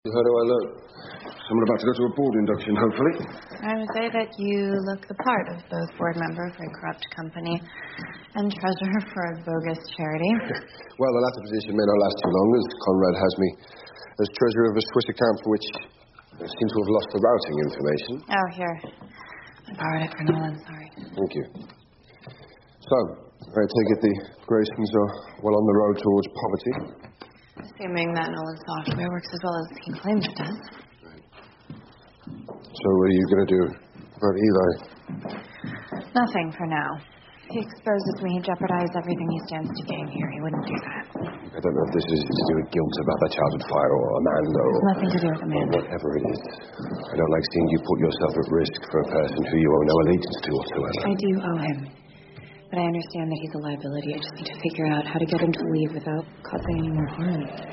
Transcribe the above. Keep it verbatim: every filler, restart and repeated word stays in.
How do I look? Someone about to go to a board induction, hopefully. I would say that you look the part of both board member for a corrupt company and treasurer for a bogus charity. Well, the latter position may not last too long, as Conrad has me as treasurer of a Swiss account for which I seem to have lost the routing information. Oh, here. I borrowed it for Nolan, sorry. Thank you. So, I take it the Graysons are well on the road towards poverty? Assuming that Nolan's software works as well as he claims it does. Right. So what are you going to do about Eli? Nothing for now. If he exposes me, he'd jeopardize everything he stands to gain here. He wouldn't do that. I don't know if this is to do with guilt about that childhood fire or Amanda or... It's nothing to do with Amanda. Whatever it is. I don't like seeing you put yourself at risk for a person who you owe no allegiance to whatsoever. I do owe him. But I understand that he's a liability. I just need to figure out how to get him to leave without causing any more harm.